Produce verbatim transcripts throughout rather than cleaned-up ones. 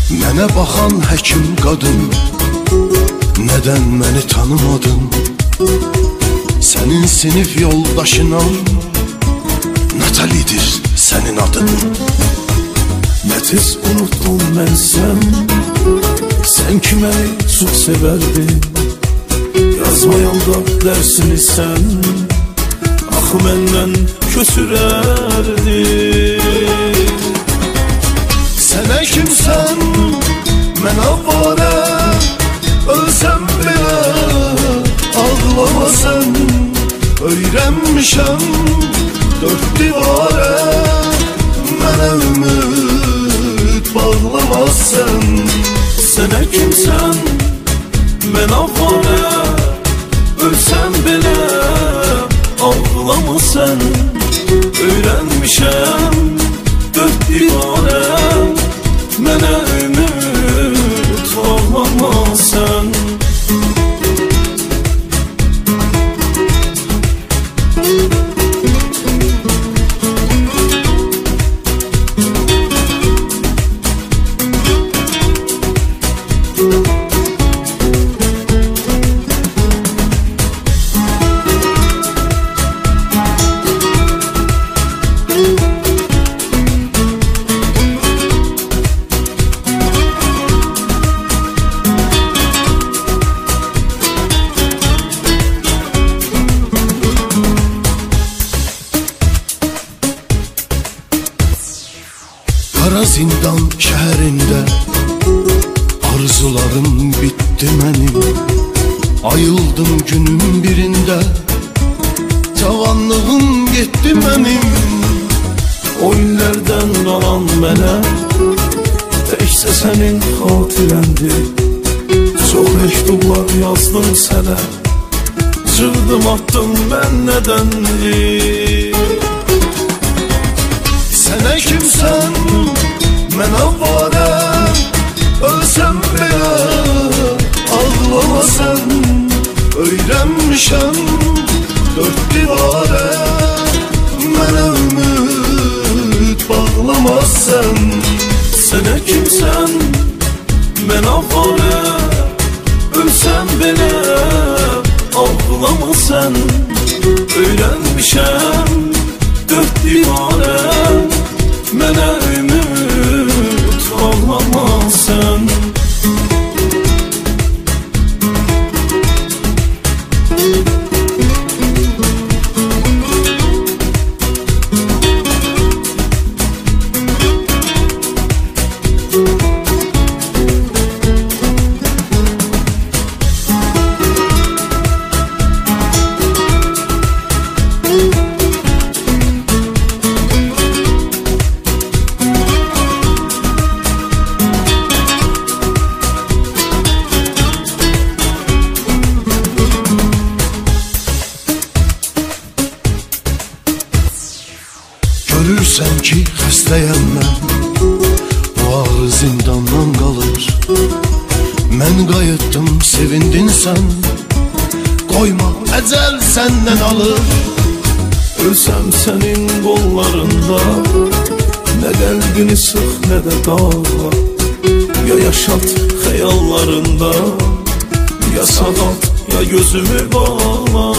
Mənə baxan həkim qadın, nədən məni tanımadın? Sənin sinif yoldaşınam, Natalidir sənin adın. Nə tez unutdum mən sən, sən ki məni çox sevərdin. Yazmayanda dərsini sən, axı məndən köçürərdin. Sənə kimsən, mən avvarə, ölsəm belə ağlama sən. Öyrənmişəm dörd divarə, mənə ümid bağlamazsan. Sənə kimsən, mən avvarə, ölsəm belə ağlama sən. Öyrənmişəm dörd divarə, mənə ümid bağlamazsan. Qara zindan şəhərində arzularım bitdi mənim. Ayıldım günün birində, cavanlığım getdi mənim. O illərdən qalan mənə təkcə sənin xatirəndir. Çox məktublar yazdım sənə, cırdım attım mən nədəndir. Sənə kimsən, mən avvarə, ölsəm belə ağlama sən. Öyrənmişəm dörd divarə, mənə ümid bağlamazsan. Sənə kimsən, mən avvarə, ölsəm belə ağlama sən. Öyrənmişəm dörd divarə, mənə ümid bağlamazsan. Görürsən ki xəstəyəm mən, bu ağrı zindandan qalır. Mən qayıtdım, sevindin sən, qoyma əcəl səndən alır. Ölsəm sənin qollarında, nə qəlbini sıx, nə də dağla. Ya yaşat xəyallarında, ya sağalt, ya gözümü bağla.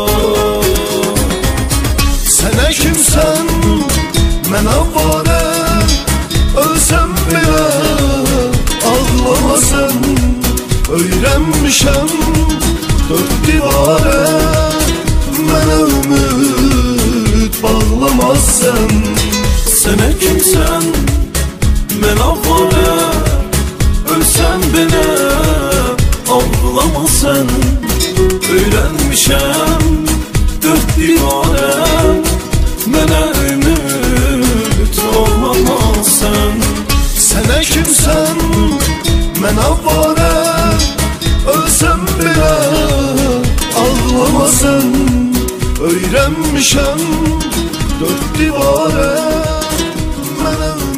Sənə kimsən, mən avvarə, ölsəm belə ağlama sən. Öyrənmişəm dörd divarə, mənə ümid bağlamazsan. Sənə kimsən, mən avvarə, ölsəm belə ağlama sən. Öyrənmişəm dörd divarə, mənə ümid bağlamazsan. Sənə kimsən, mən avvarə, ölsəm belə ağlama sən. Öyrənmişəm dörd divarə, mənə ümid